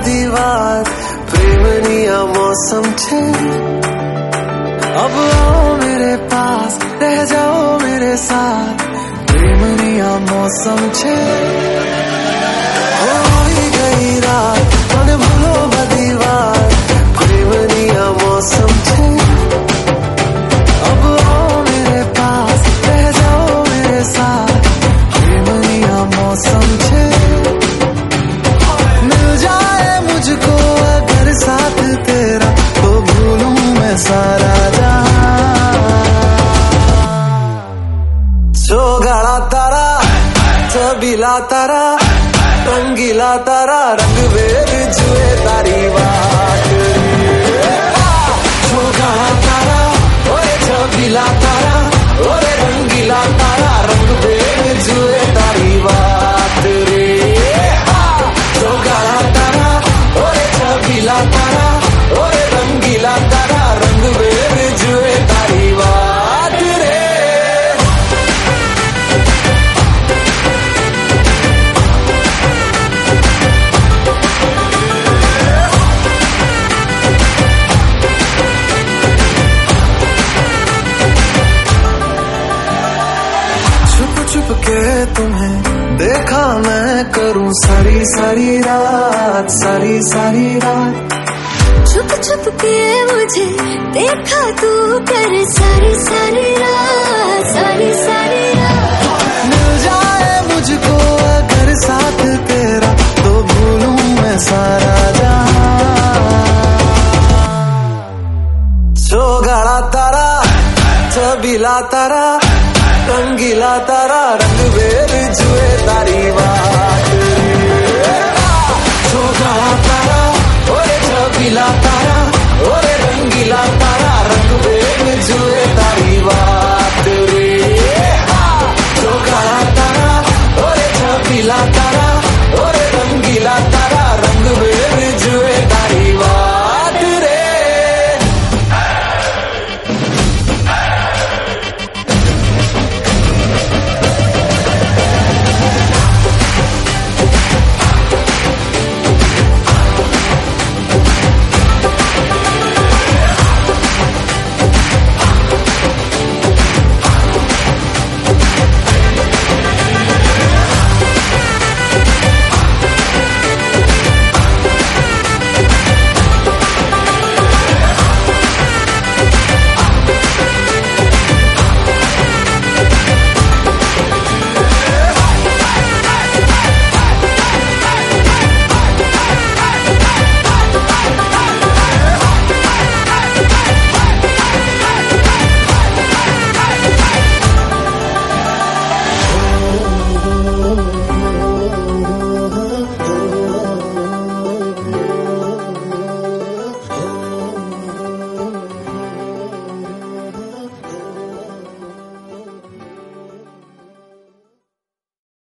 दीवार प्रेमनिया मौसम छे अब आओ मेरे पास रह जाओ मेरे साथ प्रेमनिया मौसम छे हो गई रात मन भूलो दीवार प्रेमनिया मौसम छे अब आओ मेरे पास रह जाओ मेरे साथ प्रेमनिया मौसम छे मिल जाए मुझको अगर साथ तेरा तो भूलूं मैं सारा गाड़ा तारा छबीला तारा रंगीला तारा रंग वेद जुए तारी बात गाड़ा तारा ओए छबीला तारा ओरे रंगीला तारा रंग वेद जुए तारी बात रे गाड़ा तारा ओरे छबीला तारा ओरे रंगीला तारा रंग वेद जुए तारी बात रे छुप के तुम्हें देखा मैं करूं सारी सारी रात छुप छुप के मुझे देखा तू कर सारी सारी रात मिल जाए मुझको अगर साथ तेरा तो भूलूं मैं सारा जहां गाड़ा तारा छबीला तारा रंगीला तारा रंग वेद जुए तारी बात